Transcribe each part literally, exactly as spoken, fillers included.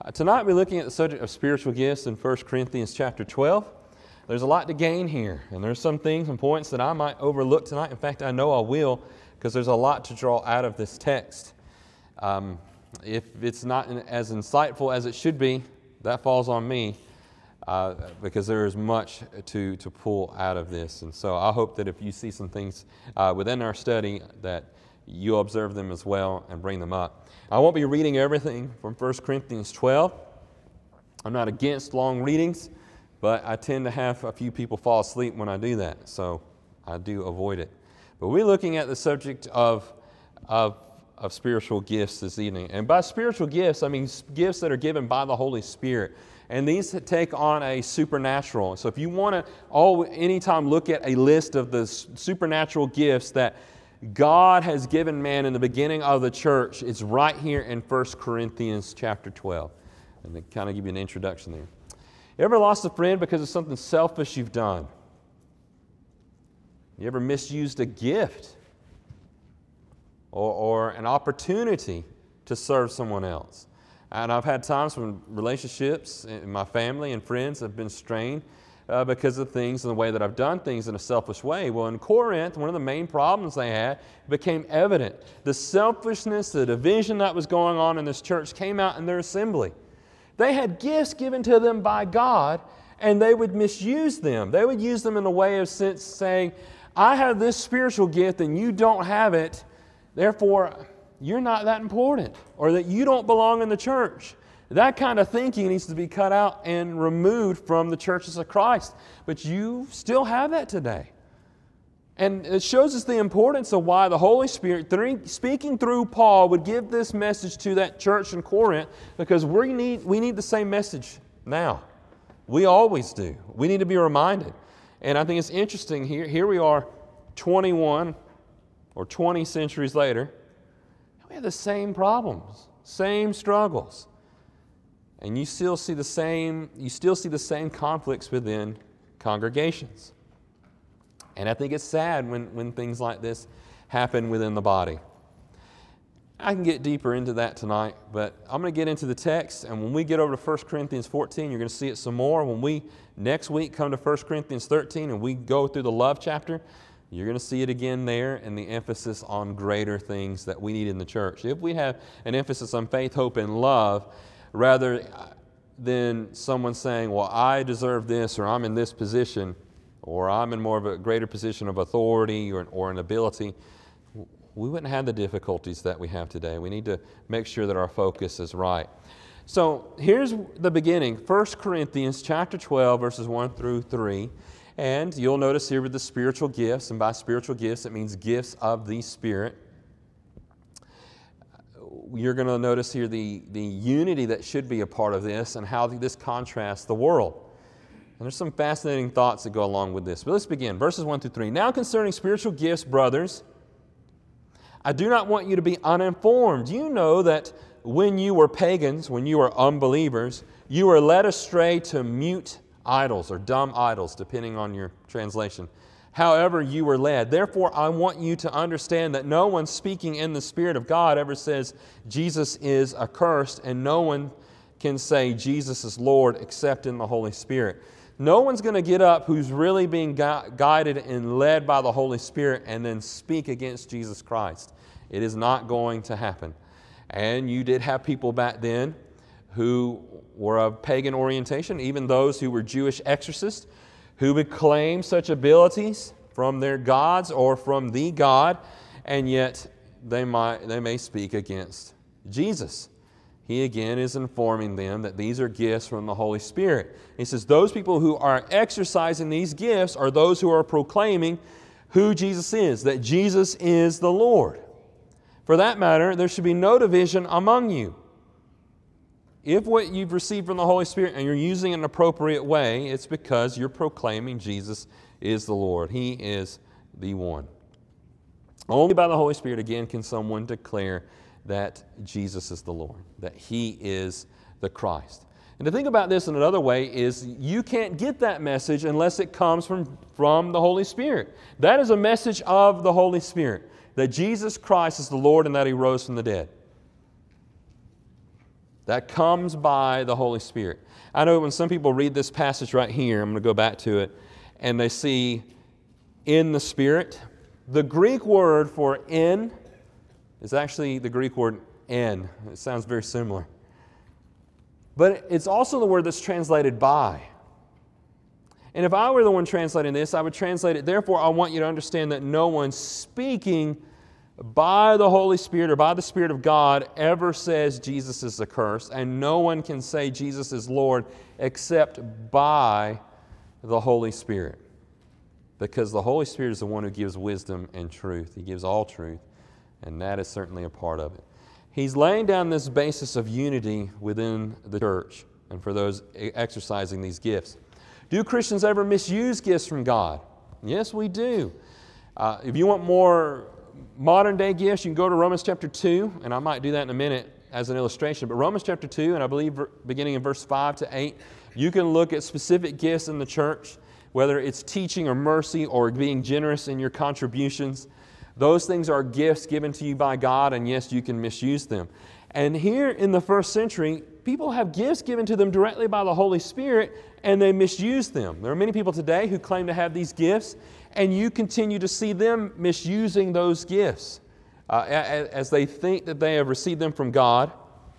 Tonight we're looking at the subject of spiritual gifts in First Corinthians chapter twelve. There's a lot to gain here, and there's some things and points that I might overlook tonight. In fact, I know I will, because there's a lot to draw out of this text. Um, if it's not as insightful as it should be, that falls on me, uh, because there is much to, to pull out of this. And so I hope that if you see some things uh, within our study, that you'll observe them as well and bring them up. I won't be reading everything from First Corinthians twelve. I'm not against long readings, but I tend to have a few people fall asleep when I do that, so I do avoid it. But we're looking at the subject of, of, of spiritual gifts this evening. And by spiritual gifts, I mean gifts that are given by the Holy Spirit. And these take on a supernatural. So if you want to all anytime look at a list of the supernatural gifts that God has given man in the beginning of the church, it's right here in First Corinthians chapter twelve. And to kind of give you an introduction there. You ever lost a friend because of something selfish you've done? You ever misused a gift or, or an opportunity to serve someone else? And I've had times when relationships in my family and friends have been strained uh, because of things and the way that I've done things in a selfish way. Well, in Corinth, one of the main problems they had became evident. The selfishness, the division that was going on in this church came out in their assembly. They had gifts given to them by God, and they would misuse them. They would use them in a way of sense saying, I have this spiritual gift and you don't have it, therefore you're not that important, or that you don't belong in the church. That kind of thinking needs to be cut out and removed from the churches of Christ. But you still have that today. And it shows us the importance of why the Holy Spirit, speaking through Paul, would give this message to that church in Corinth, because we need, we need the same message now. We always do. We need to be reminded. And I think it's interesting here. Here we are twenty-one or twenty centuries later. We have the same problems, same struggles. And you still see the same, you still see the same conflicts within congregations. And I think it's sad when, when things like this happen within the body. I can get deeper into that tonight, but I'm going to get into the text, and when we get over to First Corinthians fourteen, you're going to see it some more. When we next week come to First Corinthians thirteen and we go through the love chapter, you're going to see it again there, and the emphasis on greater things that we need in the church. If we have an emphasis on faith, hope, and love, rather than someone saying, well, I deserve this, or I'm in this position, or I'm in more of a greater position of authority or, or an ability, we wouldn't have the difficulties that we have today. We need to make sure that our focus is right. So here's the beginning, First Corinthians chapter twelve, verses one through three. And you'll notice here with the spiritual gifts, and by spiritual gifts it means gifts of the Spirit. You're going to notice here the, the unity that should be a part of this and how this contrasts the world. And there's some fascinating thoughts that go along with this. But let's begin. Verses one through three. Now concerning spiritual gifts, brothers, I do not want you to be uninformed. You know that when you were pagans, when you were unbelievers, you were led astray to mute idols or dumb idols, depending on your translation. However you were led. Therefore, I want you to understand that no one speaking in the Spirit of God ever says Jesus is accursed, and no one can say Jesus is Lord except in the Holy Spirit. No one's going to get up who's really being gu- guided and led by the Holy Spirit and then speak against Jesus Christ. It is not going to happen. And you did have people back then who were of pagan orientation, even those who were Jewish exorcists, who would claim such abilities from their gods or from the God, and yet they might they may speak against Jesus. He again is informing them that these are gifts from the Holy Spirit. He says those people who are exercising these gifts are those who are proclaiming who Jesus is, that Jesus is the Lord. For that matter, there should be no division among you. If what you've received from the Holy Spirit and you're using it in an appropriate way, it's because you're proclaiming Jesus is the Lord. He is the one. Only by the Holy Spirit, again, can someone declare that Jesus is the Lord, that He is the Christ. And to think about this in another way is you can't get that message unless it comes from, from the Holy Spirit. That is a message of the Holy Spirit, that Jesus Christ is the Lord and that He rose from the dead. that comes by the Holy Spirit. I know when some people read this passage right here, I'm going to go back to it, and they see in the Spirit. The Greek word for in is actually the Greek word en. It sounds very similar. But it's also the word that's translated by. And if I were the one translating this, I would translate it, therefore I want you to understand that no one speaking by the Holy Spirit or by the Spirit of God ever says Jesus is accursed, and no one can say Jesus is Lord except by the Holy Spirit. Because the Holy Spirit is the one who gives wisdom and truth. He gives all truth, and that is certainly a part of it. He's laying down this basis of unity within the church and for those exercising these gifts. Do Christians ever misuse gifts from God? Yes, we do. Uh, if you want more modern day gifts, you can go to Romans chapter two, and I might do that in a minute as an illustration. But Romans chapter two, and I believe beginning in verse five to eight, you can look at specific gifts in the church, whether it's teaching or mercy or being generous in your contributions. Those things are gifts given to you by God, and yes, you can misuse them. And here in the first century, people have gifts given to them directly by the Holy Spirit, and they misuse them. There are many people today who claim to have these gifts, and you continue to see them misusing those gifts uh, as they think that they have received them from God,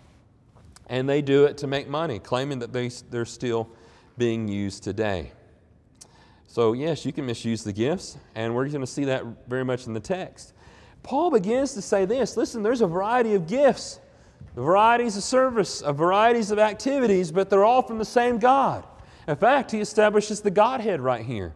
and they do it to make money, claiming that they, they're still being used today. So yes, you can misuse the gifts, and we're going to see that very much in the text. Paul begins to say this, listen, there's a variety of gifts, varieties of service, of varieties of activities, but they're all from the same God. In fact, he establishes the Godhead right here.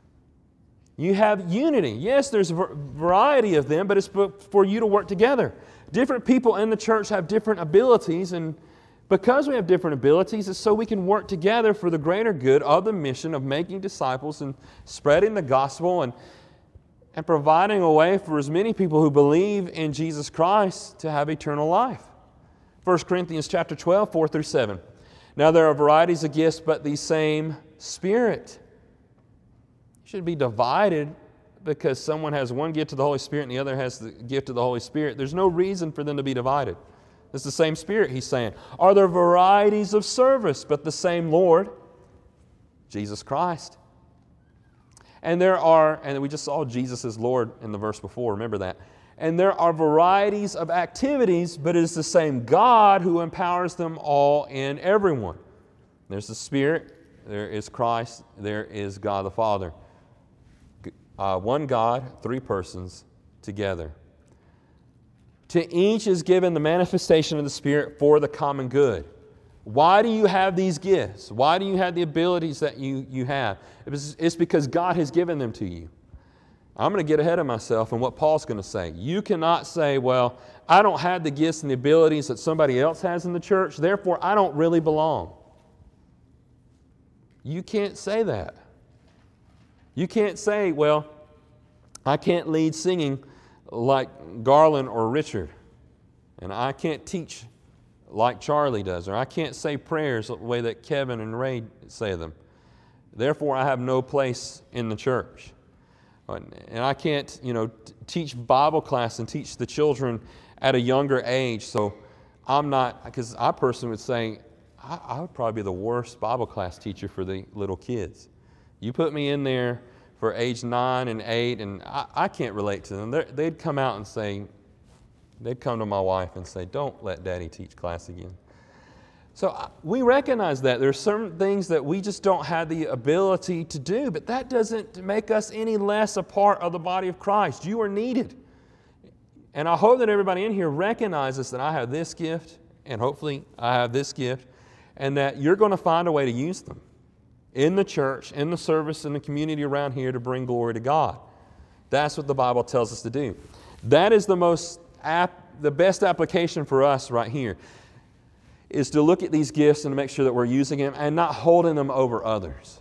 You have unity. Yes, there's a variety of them, but it's for you to work together. Different people in the church have different abilities, and because we have different abilities, it's so we can work together for the greater good of the mission of making disciples and spreading the gospel and, and providing a way for as many people who believe in Jesus Christ to have eternal life. First Corinthians chapter twelve, four through seven. Now there are varieties of gifts, but the same Spirit. You should be divided because someone has one gift of the Holy Spirit and the other has the gift of the Holy Spirit. There's no reason for them to be divided. It's the same Spirit, he's saying. Are there varieties of service, but the same Lord, Jesus Christ? And there are, and we just saw Jesus as Lord in the verse before, remember that. And there are varieties of activities, but it is the same God who empowers them all in everyone. There's the Spirit, there is Christ, there is God the Father. Uh, one God, three persons together. To each is given the manifestation of the Spirit for the common good. Why do you have these gifts? Why do you have the abilities that you, you have? It's, it's because God has given them to you. I'm going to get ahead of myself and what Paul's going to say. You cannot say, well, I don't have the gifts and the abilities that somebody else has in the church, therefore I don't really belong. You can't say that. You can't say, well, I can't lead singing like Garland or Richard, and I can't teach like Charlie does, or I can't say prayers the way that Kevin and Ray say them. Therefore, I have no place in the church. And I can't, you know, t- teach Bible class and teach the children at a younger age, so I'm not, because I personally would say, I, I would probably be the worst Bible class teacher for the little kids. You put me in there for age nine and eight, and I, I can't relate to them. They're, they'd come out and say, they'd come to my wife and say, don't let Daddy teach class again. So uh, we recognize that. There are certain things that we just don't have the ability to do, but that doesn't make us any less a part of the body of Christ. You are needed. And I hope that everybody in here recognizes that I have this gift, and hopefully I have this gift, and that you're going to find a way to use them in the church, in the service, in the community around here to bring glory to God. That's what the Bible tells us to do. That is the most ap- the best application for us right here, is to look at these gifts and to make sure that we're using them and not holding them over others.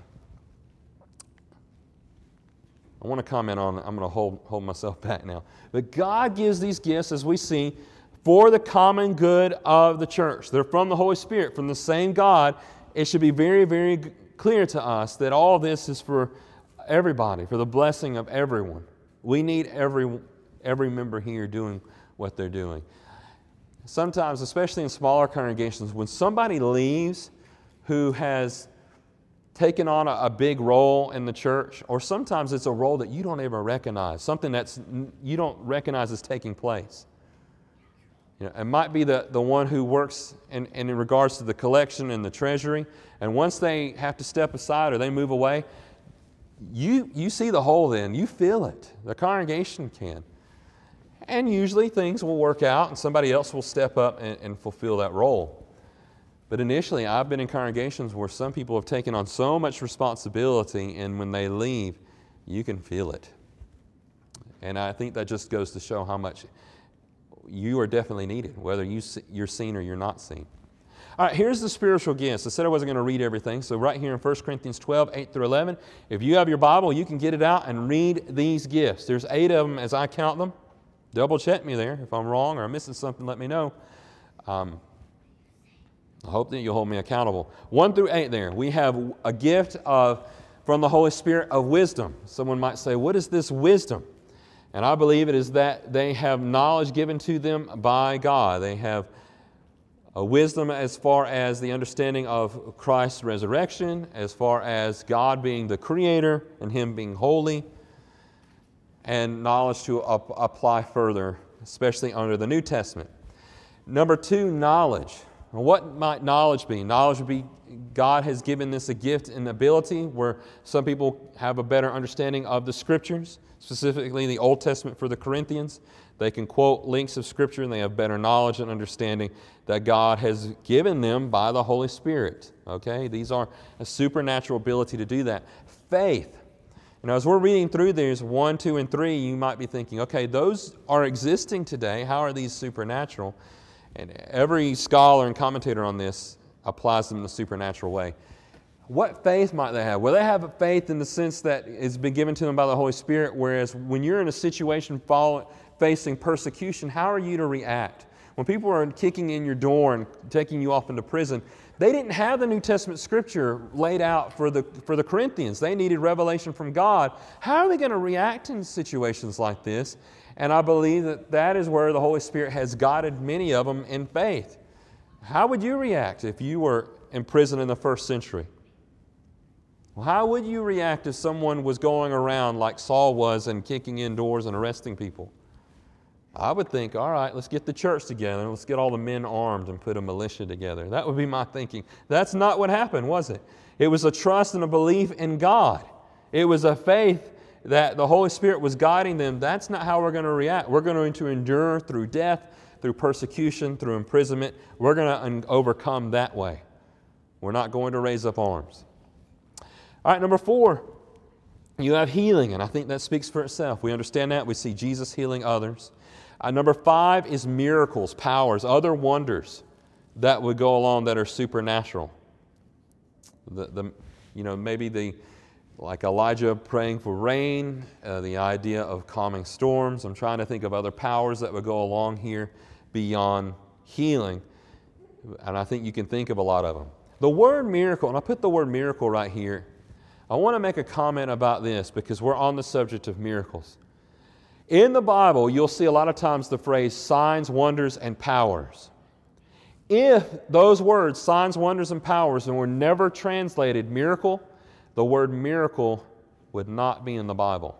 I want to comment on, I'm going to hold, hold myself back now. But God gives these gifts, as we see, for the common good of the church. They're from the Holy Spirit, from the same God. It should be very, very clear to us that all this is for everybody, for the blessing of everyone. We need every, every member here doing what they're doing. sometimes, especially in smaller congregations, when somebody leaves who has taken on a, a big role in the church, or sometimes it's a role that you don't even recognize, something that's you don't recognize is taking place. You know, it might be the, the one who works in, in regards to the collection and the treasury, and once they have to step aside or they move away, you, you see the hole then, you feel it. The congregation can. And usually things will work out and somebody else will step up and, and fulfill that role. But initially, I've been in congregations where some people have taken on so much responsibility, and when they leave, you can feel it. And I think that just goes to show how much you are definitely needed, whether you, you're seen or you're not seen. All right, here's the spiritual gifts. I said I wasn't going to read everything, so right here in First Corinthians twelve, eight through eleven, if you have your Bible, you can get it out and read these gifts. There's eight of them as I count them. Double check me there. If I'm wrong or I'm missing something, let me know. Um, I hope that you'll hold me accountable. One through eight there, we have a gift of, from the Holy Spirit of wisdom. Someone might say, what is this wisdom? And I believe it is that they have knowledge given to them by God. They have a wisdom as far as the understanding of Christ's resurrection, as far as God being the Creator and Him being holy, and knowledge to ap- apply further, especially under the New Testament. Number two, knowledge. What might knowledge be? Knowledge would be God has given this a gift and ability where some people have a better understanding of the Scriptures, specifically the Old Testament for the Corinthians. They can quote links of Scripture and they have better knowledge and understanding that God has given them by the Holy Spirit. Okay? These are a supernatural ability to do that. Faith. You know, as we're reading through these one, two, and three, you might be thinking, okay, those are existing today. How are these supernatural? And every scholar and commentator on this applies them in a supernatural way. What faith might they have? Well, they have a faith in the sense that it's been given to them by the Holy Spirit, whereas when you're in a situation follow, facing persecution, how are you to react? When people are kicking in your door and taking you off into prison, they didn't have the New Testament Scripture laid out for the, for the Corinthians. They needed revelation from God. How are they going to react in situations like this? And I believe that that is where the Holy Spirit has guided many of them in faith. How would you react if you were in prison in the first century? Well, how would you react if someone was going around like Saul was and kicking in doors and arresting people? I would think, all right, let's get the church together. Let's get all the men armed and put a militia together. That would be my thinking. That's not what happened, was it? It was a trust and a belief in God. It was a faith that the Holy Spirit was guiding them. That's not how we're going to react. We're going to endure through death, through persecution, through imprisonment. We're going to overcome that way. We're not going to raise up arms. All right, number four, you have healing, and I think that speaks for itself. We understand that. We see Jesus healing others. Uh, number five is miracles, powers, other wonders that would go along that are supernatural. The, the, you know, maybe the like Elijah praying for rain, uh, the idea of calming storms. I'm trying to think of other powers that would go along here beyond healing, and I think you can think of a lot of them. The word miracle, and I put the word miracle right here. I want to make a comment about this because we're on the subject of miracles. In the Bible, you'll see a lot of times the phrase signs, wonders, and powers. If those words, signs, wonders, and powers, were never translated miracle, the word miracle would not be in the Bible.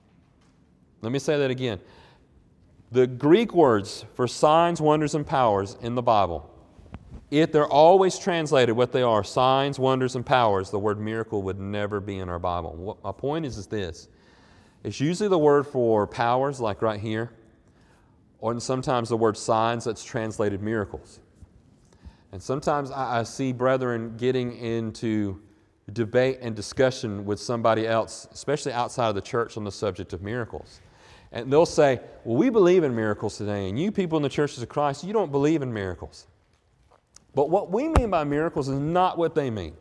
Let me say that again. The Greek words for signs, wonders, and powers in the Bible, if they're always translated what they are, signs, wonders, and powers, the word miracle would never be in our Bible. What my point is, is this. It's usually the word for powers, like right here, or sometimes the word signs that's translated miracles. And sometimes I, I see brethren getting into debate and discussion with somebody else, especially outside of the church, on the subject of miracles. And they'll say, well, we believe in miracles today, and you people in the churches of Christ, you don't believe in miracles. But what we mean by miracles is not what they mean.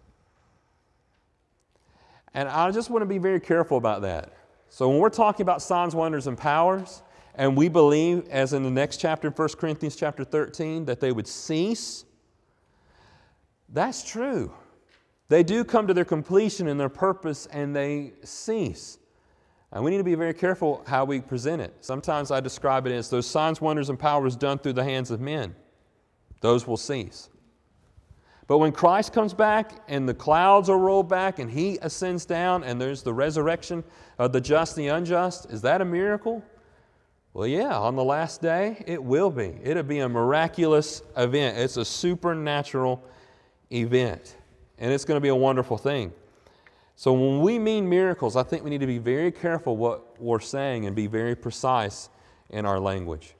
And I just want to be very careful about that. So when we're talking about signs, wonders, and powers, and we believe, as in the next chapter, First Corinthians chapter thirteen, that they would cease, that's true. They do come to their completion in their purpose and they cease. And we need to be very careful how we present it. Sometimes I describe it as those signs, wonders, and powers done through the hands of men. Those will cease. But when Christ comes back and the clouds are rolled back and He ascends down and there's the resurrection of the just and the unjust, is that a miracle? Well, yeah, on the last day, it will be. It'll be a miraculous event. It's a supernatural event. And it's going to be a wonderful thing. So when we mean miracles, I think we need to be very careful what we're saying and be very precise in our language.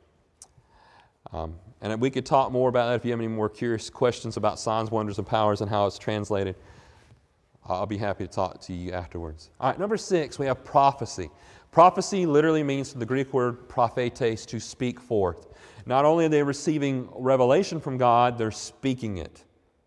Um, and we could talk more about that if you have any more curious questions about signs, wonders, and powers and how it's translated. I'll be happy to talk to you afterwards. All right, number six, we have prophecy. Prophecy literally means from the Greek word prophetes, to speak forth. Not only are they receiving revelation from God, they're speaking it.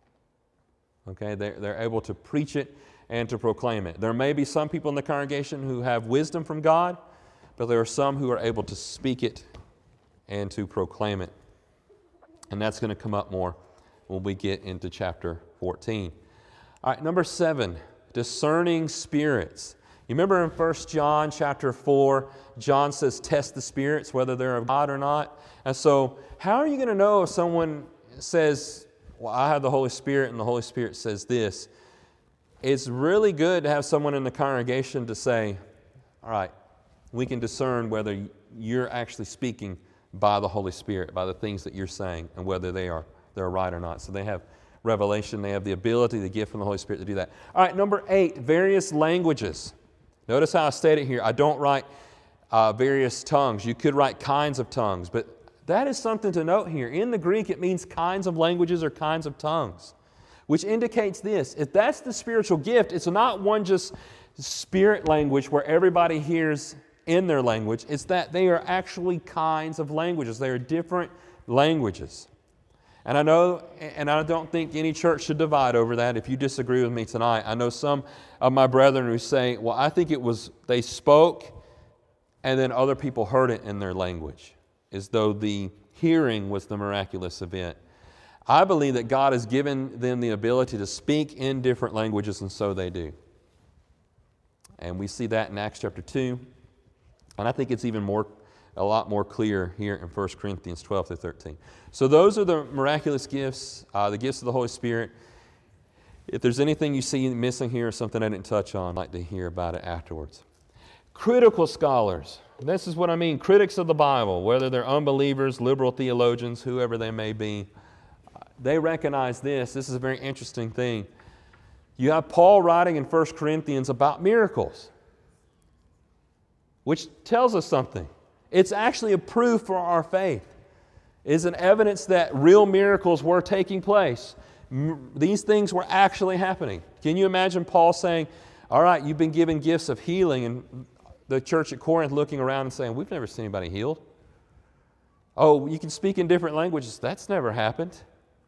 Okay, they're, they're able to preach it and to proclaim it. There may be some people in the congregation who have wisdom from God, but there are some who are able to speak it and to proclaim it. And that's going to come up more when we get into chapter fourteen. All right, number seven, discerning spirits. You remember in First John chapter four, John says, test the spirits, whether they're of God or not. And so, how are you going to know if someone says, well, I have the Holy Spirit, and the Holy Spirit says this? It's really good to have someone in the congregation to say, all right, we can discern whether you're actually speaking by the Holy Spirit, by the things that you're saying, and whether they are they're right or not. So they have revelation, they have the ability, the gift from the Holy Spirit to do that. All right, number eight, various languages. Notice how I stated here, I don't write uh, various tongues. You could write kinds of tongues, but that is something to note here. In the Greek, it means kinds of languages or kinds of tongues, which indicates this. If that's the spiritual gift, it's not one just spirit language where everybody hears in their language. It's that they are actually kinds of languages. They are different languages. And I know, and I don't think any church should divide over that. If you disagree with me tonight, I know some of my brethren who say, well, I think it was they spoke and then other people heard it in their language, as though the hearing was the miraculous event. I believe that God has given them the ability to speak in different languages, and so they do. And we see that in Acts chapter two. And I think it's even more, a lot more clear here in First Corinthians twelve through thirteen. So those are the miraculous gifts, uh, the gifts of the Holy Spirit. If there's anything you see missing here or something I didn't touch on, I'd like to hear about it afterwards. Critical scholars. This is what I mean, critics of the Bible, whether they're unbelievers, liberal theologians, whoever they may be, they recognize this. This is a very interesting thing. You have Paul writing in First Corinthians about miracles, which tells us something. It's actually a proof for our faith. It's an evidence that real miracles were taking place. M- these things were actually happening. Can you imagine Paul saying, all right, you've been given gifts of healing, and the church at Corinth looking around and saying, we've never seen anybody healed. Oh, you can speak in different languages. That's never happened.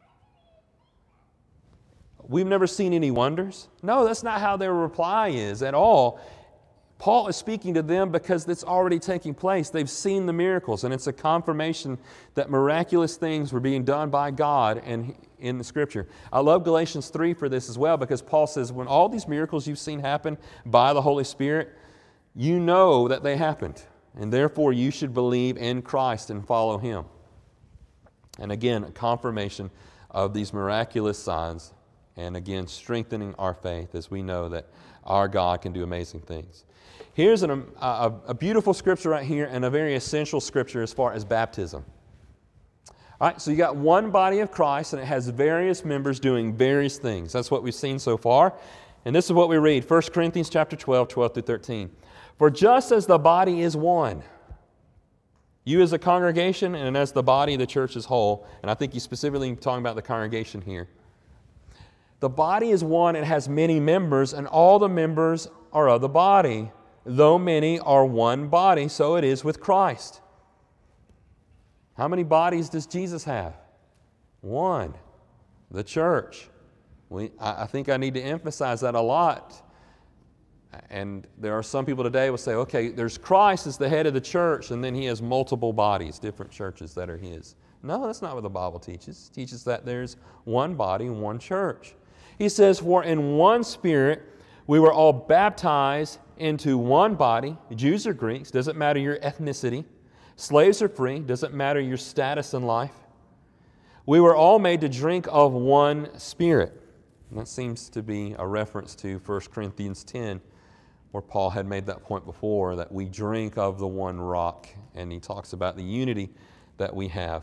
We've never seen any wonders. No, that's not how their reply is at all. Paul is speaking to them because it's already taking place. They've seen the miracles, and it's a confirmation that miraculous things were being done by God and in the Scripture. I love Galatians three for this as well, because Paul says, when all these miracles you've seen happen by the Holy Spirit, you know that they happened, and therefore you should believe in Christ and follow Him. And again, a confirmation of these miraculous signs, and again, strengthening our faith as we know that our God can do amazing things. Here's an, a, a beautiful scripture right here, and a very essential scripture as far as baptism. All right, so you got one body of Christ, and it has various members doing various things. That's what we've seen so far. And this is what we read, First Corinthians chapter twelve, twelve through thirteen. For just as the body is one, you as a congregation and as the body of the church as whole, and I think he's specifically talking about the congregation here, the body is one and has many members, and all the members are of the body. Though many are one body, so it is with Christ. How many bodies does Jesus have? One. The church. We, I, I think I need to emphasize that a lot. And there are some people today who will say, okay, there's Christ as the head of the church, and then He has multiple bodies, different churches that are His. No, that's not what the Bible teaches. It teaches that there's one body and one church. He says, for in one Spirit We were all baptized into one body, Jews or Greeks, doesn't matter your ethnicity. Slaves or free, doesn't matter your status in life. We were all made to drink of one Spirit. And that seems to be a reference to First Corinthians ten, where Paul had made that point before, that we drink of the one rock. And he talks about the unity that we have.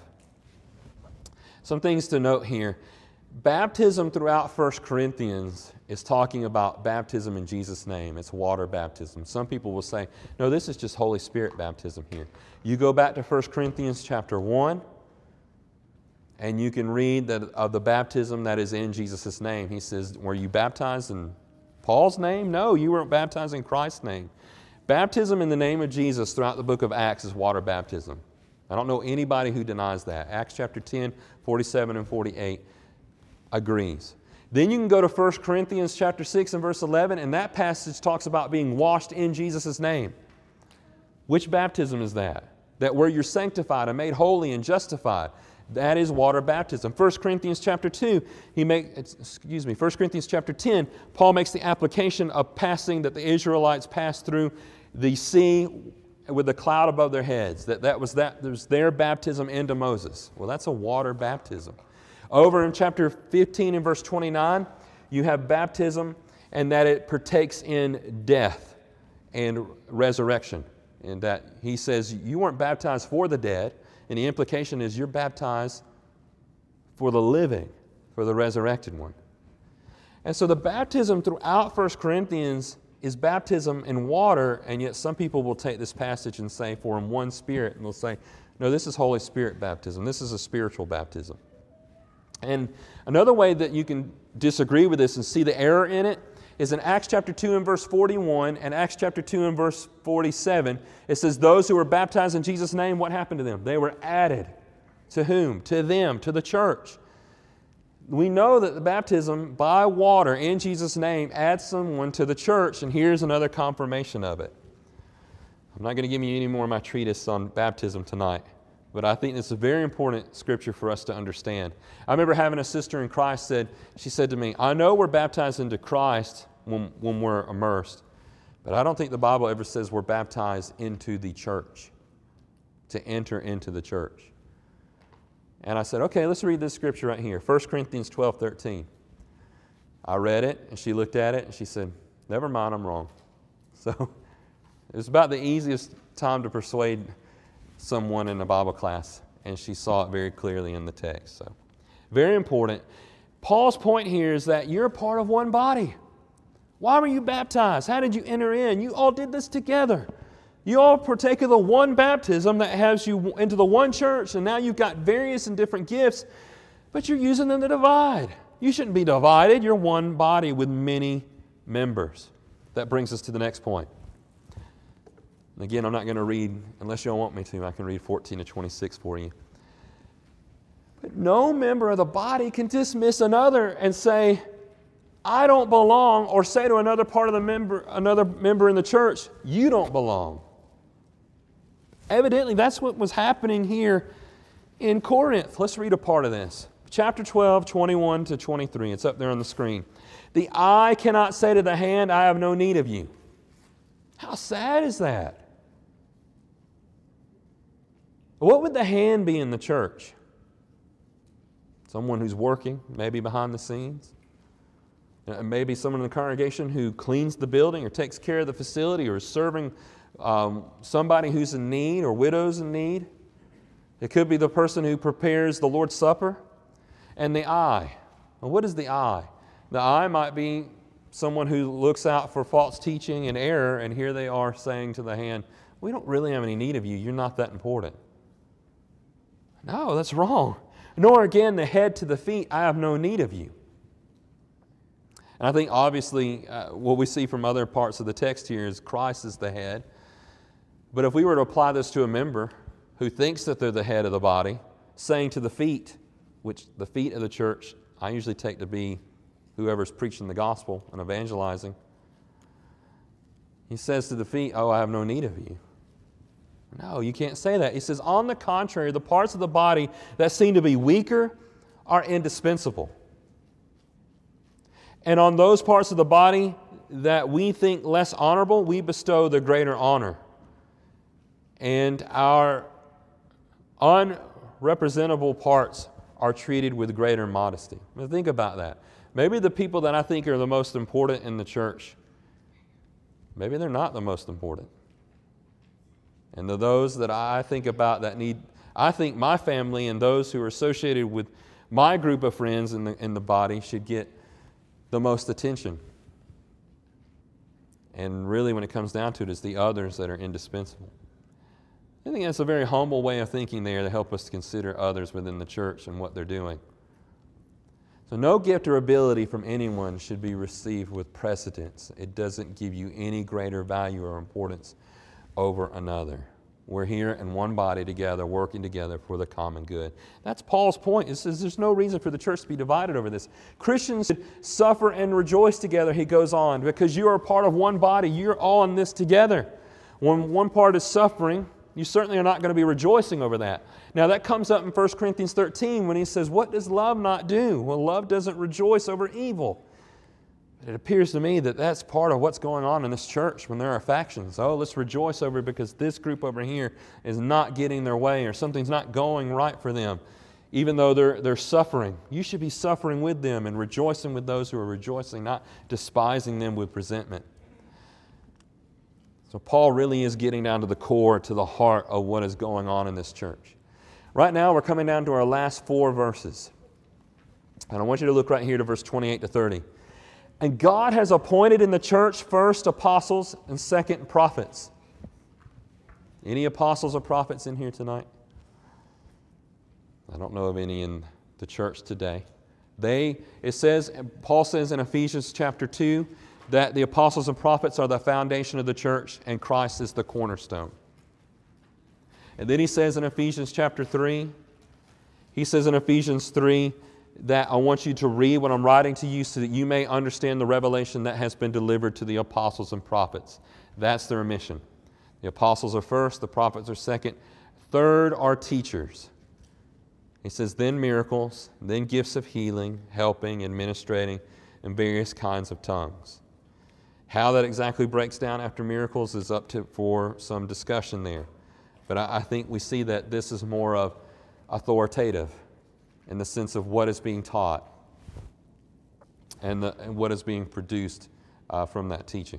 Some things to note here. Baptism throughout First Corinthians is talking about baptism in Jesus' name. It's water baptism. Some people will say, no, this is just Holy Spirit baptism here. You go back to First Corinthians chapter one, and you can read that of the baptism that is in Jesus' name. He says, were you baptized in Paul's name? No, you weren't baptized in Christ's name. Baptism in the name of Jesus throughout the book of Acts is water baptism. I don't know anybody who denies that. Acts chapter ten, forty-seven and forty-eight agrees. Then you can go to First Corinthians chapter six and verse eleven, and that passage talks about being washed in Jesus' name. Which baptism is that? That where you're sanctified and made holy and justified. That is water baptism. First Corinthians chapter two, he make, excuse me, First Corinthians chapter ten, Paul makes the application of passing that the Israelites passed through the sea with a cloud above their heads. That, that was that, that was their baptism into Moses. Well, that's a water baptism. Over in chapter fifteen and verse twenty-nine, you have baptism and that it partakes in death and resurrection. And that he says you weren't baptized for the dead, and the implication is you're baptized for the living, for the resurrected one. And so the baptism throughout First Corinthians is baptism in water, and yet some people will take this passage and say, for in one Spirit, and they'll say, no, this is Holy Spirit baptism. This is a spiritual baptism. And another way that you can disagree with this and see the error in it is in Acts chapter two and verse forty-one and Acts chapter two and verse forty-seven. It says, those who were baptized in Jesus' name, what happened to them? They were added. To whom? To them, to the church. We know that the baptism by water in Jesus' name adds someone to the church, and here's another confirmation of it. I'm not going to give you any more of my treatise on baptism tonight, but I think it's a very important scripture for us to understand. I remember having a sister in Christ said, she said to me, I know we're baptized into Christ when, when we're immersed, but I don't think the Bible ever says we're baptized into the church, to enter into the church. And I said, okay, let's read this scripture right here, First Corinthians twelve, thirteen. I read it, and she looked at it, and she said, never mind, I'm wrong. So it was about the easiest time to persuade someone in a Bible class, and she saw it very clearly in the text. So, very important. Paul's point here is that you're a part of one body. Why were you baptized? How did you enter in? You all did this together. You all partake of the one baptism that has you into the one church, and now you've got various and different gifts, but you're using them to divide. You shouldn't be divided. You're one body with many members. That brings us to the next point. And again, I'm not going to read, unless you all want me to, I can read fourteen to twenty-six for you. But no member of the body can dismiss another and say, I don't belong, or say to another part of the member, another member in the church, you don't belong. Evidently, that's what was happening here in Corinth. Let's read a part of this. Chapter twelve, twenty-one to twenty-three. It's up there on the screen. The eye cannot say to the hand, I have no need of you. How sad is that? What would the hand be in the church? Someone who's working, maybe behind the scenes. Maybe someone in the congregation who cleans the building or takes care of the facility or is serving um, somebody who's in need or widows in need. It could be the person who prepares the Lord's Supper. And the eye. Well, what is the eye? The eye might be someone who looks out for false teaching and error, and here they are saying to the hand, we don't really have any need of you. You're not that important. No, that's wrong. Nor again the head to the feet, I have no need of you. And I think obviously uh, what we see from other parts of the text here is Christ is the head. But if we were to apply this to a member who thinks that they're the head of the body, saying to the feet, which the feet of the church I usually take to be whoever's preaching the gospel and evangelizing, he says to the feet, oh, I have no need of you. No, you can't say that. He says, on the contrary, the parts of the body that seem to be weaker are indispensable. And on those parts of the body that we think less honorable, we bestow the greater honor. And our unrepresentable parts are treated with greater modesty. Now think about that. Maybe the people that I think are the most important in the church, maybe they're not the most important. And the those that I think about that need, I think my family and those who are associated with my group of friends in the, in the body should get the most attention. And really, when it comes down to it, it's the others that are indispensable. I think that's a very humble way of thinking there to help us to consider others within the church and what they're doing. So no gift or ability from anyone should be received with precedence. It doesn't give you any greater value or importance over another. We're here in one body together, working together for the common good. That's Paul's point. He says there's no reason for the church to be divided over this. Christians should suffer and rejoice together, he goes on, because you are a part of one body. You're all in this together. When one part is suffering, you certainly are not going to be rejoicing over that. Now that comes up in First Corinthians thirteen when he says, what does love not do? Well, love doesn't rejoice over evil. But it appears to me that that's part of what's going on in this church when there are factions. Oh, let's rejoice over it because this group over here is not getting their way or something's not going right for them. Even though they're, they're suffering, you should be suffering with them and rejoicing with those who are rejoicing, not despising them with resentment. So Paul really is getting down to the core, to the heart of what is going on in this church. Right now we're coming down to our last four verses. And I want you to look right here to verse twenty-eight to thirty. And God has appointed in the church first apostles and second prophets. Any apostles or prophets in here tonight? I don't know of any in the church today. They, it says, Paul says in Ephesians chapter two, that the apostles and prophets are the foundation of the church and Christ is the cornerstone. And then he says in Ephesians chapter three, he says in Ephesians three that I want you to read what I'm writing to you so that you may understand the revelation that has been delivered to the apostles and prophets. That's their mission. The apostles are first, the prophets are second. Third are teachers. He says then miracles, then gifts of healing, helping, administrating, and various kinds of tongues. How that exactly breaks down after miracles is up to for some discussion there. But I, I think we see that this is more of authoritative in the sense of what is being taught and, the, and what is being produced uh, from that teaching.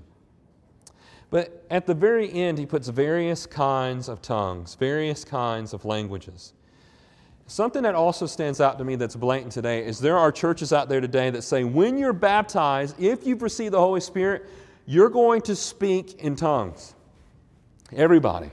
But at the very end, he puts various kinds of tongues, various kinds of languages. Something that also stands out to me that's blatant today is there are churches out there today that say when you're baptized, if you've received the Holy Spirit, you're going to speak in tongues. Everybody.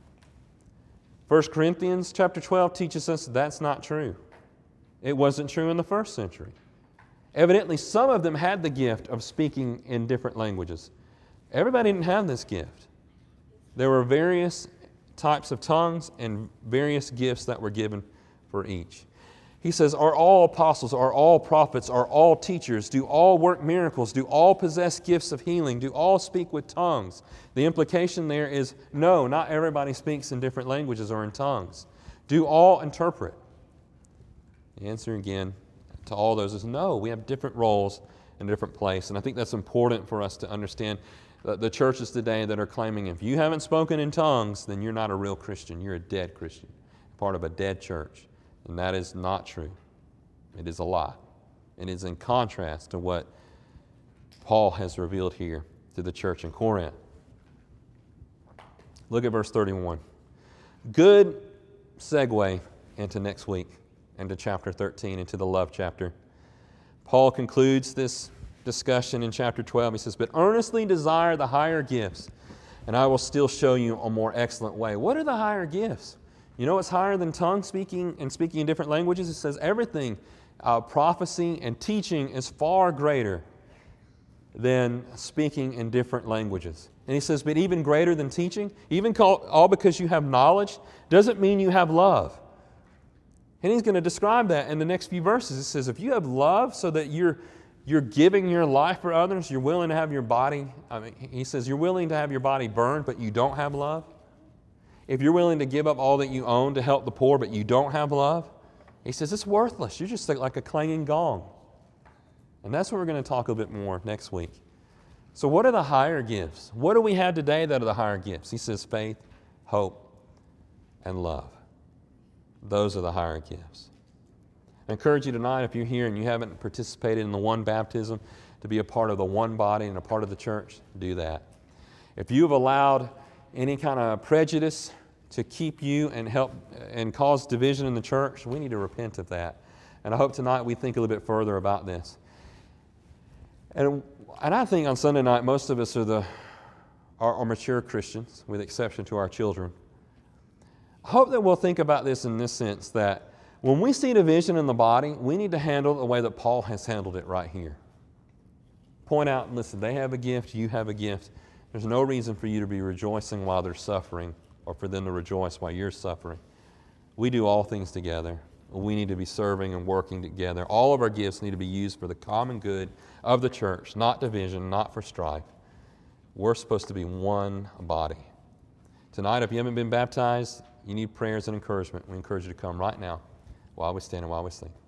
First Corinthians chapter twelve teaches us that's not true. It wasn't true in the first century. Evidently, some of them had the gift of speaking in different languages. Everybody didn't have this gift. There were various types of tongues and various gifts that were given for each. He says, are all apostles, are all prophets, are all teachers, do all work miracles, do all possess gifts of healing, do all speak with tongues? The implication there is, no, not everybody speaks in different languages or in tongues. Do all interpret? The answer again to all those is no. We have different roles in a different place. And I think that's important for us to understand the churches today that are claiming if you haven't spoken in tongues, then you're not a real Christian. You're a dead Christian, part of a dead church. And that is not true. It is a lie. It is in contrast to what Paul has revealed here to the church in Corinth. Look at verse thirty-one. Good segue into next week, into chapter thirteen, into the love chapter. Paul concludes this discussion in chapter twelve. He says, but earnestly desire the higher gifts, and I will still show you a more excellent way. What are the higher gifts? You know what's higher than tongue speaking and speaking in different languages? It says everything, uh, prophecy and teaching is far greater than speaking in different languages. And he says, but even greater than teaching, even call, all because you have knowledge, doesn't mean you have love. And he's going to describe that in the next few verses. It says, if you have love so that you're You're giving your life for others. You're willing to have your body, I mean, he says you're willing to have your body burned, but you don't have love. If you're willing to give up all that you own to help the poor, but you don't have love, he says it's worthless. You're just like a clanging gong. And that's what we're going to talk a bit more next week So what are the higher gifts? What do we have today that are the higher gifts? He says faith, hope, and love. Those are the higher gifts. I encourage you tonight, if you're here and you haven't participated in the one baptism, to be a part of the one body and a part of the church, do that. If you have allowed any kind of prejudice to keep you and help and cause division in the church, we need to repent of that. And I hope tonight we think a little bit further about this. And, and I think on Sunday night, most of us are the are, are mature Christians, with exception to our children. I hope that we'll think about this in this sense, that when we see division in the body, we need to handle it the way that Paul has handled it right here. Point out, listen, they have a gift, you have a gift. There's no reason for you to be rejoicing while they're suffering or for them to rejoice while you're suffering. We do all things together. We need to be serving and working together. All of our gifts need to be used for the common good of the church, not division, not for strife. We're supposed to be one body. Tonight, if you haven't been baptized, you need prayers and encouragement. We encourage you to come right now while we stand and while we sing.